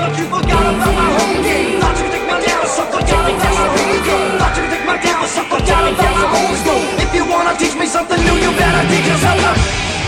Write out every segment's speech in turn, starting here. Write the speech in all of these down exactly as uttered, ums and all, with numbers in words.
but you forgot about my home game. Thought you could take me down, so forgot about my home game. Thought you could take me down, so forgot about my home school. If you wanna teach me something new, you better teach yourself a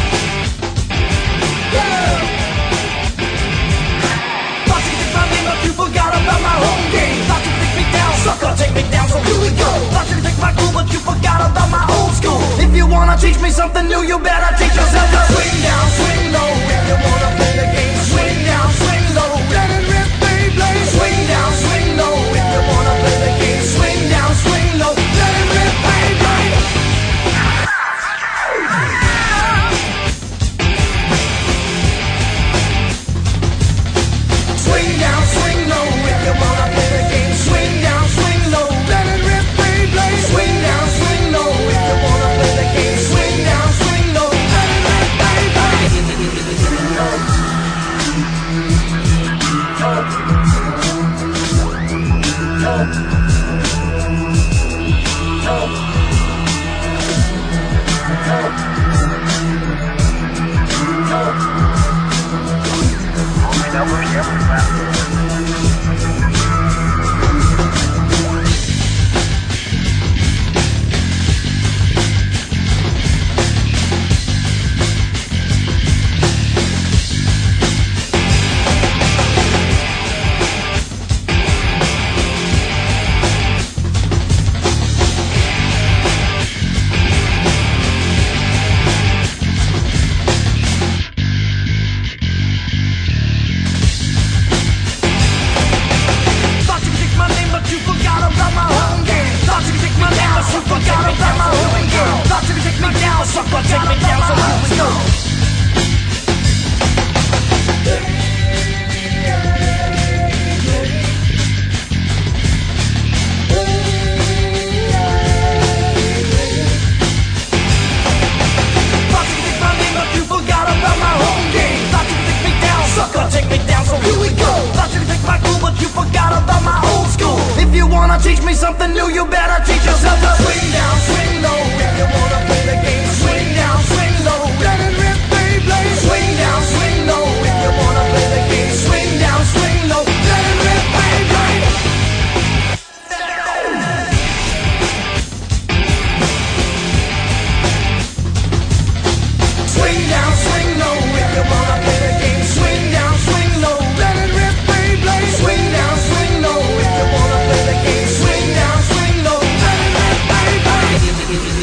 you forgot about my home game. Thought you could take me down, sucker, take me down, so here we go. Thought you could take my cool, but you forgot about my old school. If you wanna teach me something new, you better teach yourself to swing down, swing low. If you wanna play the game, swing down, swing low. Let it rip, baby. Swing down, swing low. If you wanna play the game, swing down, swing low. Let it rip, baby. Swing down, swing low. If you wanna play the game, swing down, swing low. Let it rip, baby. Swing down, swing low. If you wanna play the game, swing down, swing low. Let it rip, teach me something new, you better teach yourself to swing down, swing low. If you wanna play the game, swing down, swing low. Let it rip, baby. Swing down, swing low. If you wanna play the game, swing down, swing low. Let it rip, baby. Swing down, swing low. If you wanna play the game, swing down, swing low. Let it rip, baby. Swing down, swing low. If you wanna play the game, swing down, swing low. Let it rip, baby.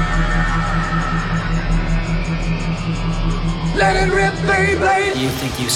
Let it rip, baby. You think you